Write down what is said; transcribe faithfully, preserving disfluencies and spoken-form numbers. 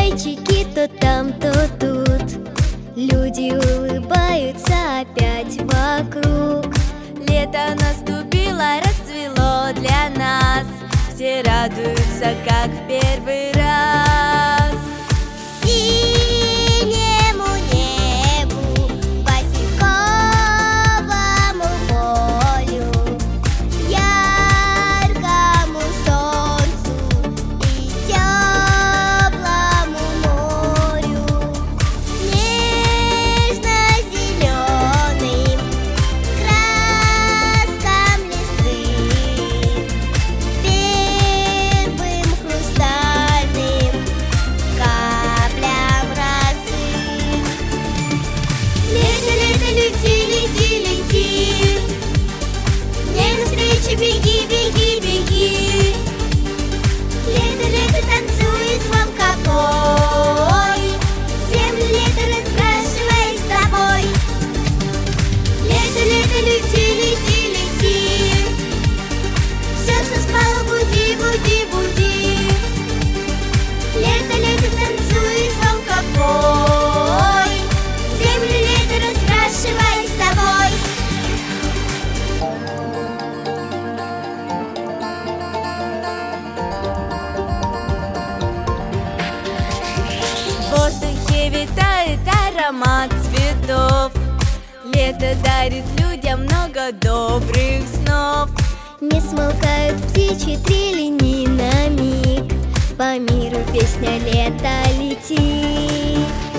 зайчики то там, то тут. Люди улыбаются опять вокруг. Лето наступило, расцвело для нас. Все радуются, как в первый раз. Синему небу, васильковому полю, яркому солнцу и теплому морю, нежно-зеленым краскам листвы, первым хрустальным каплям росы. Лето, лето, лети, лети, лети, мне навстречу беги, беги, беги. Лето, лето, танцуй, звонкобой, землю лето раскрашивай с собой. Лето, лето, лети, лети, лети, все, что спало, буди, буди, буди. Лето, лето, танцуй, звонкобой, землю лето раскрашивай с собой. В воздухе витает аромат цветов. Лето дарит людям много добрых снов. Не смолкают птичьи трели ни на миг, по миру песня лета летит.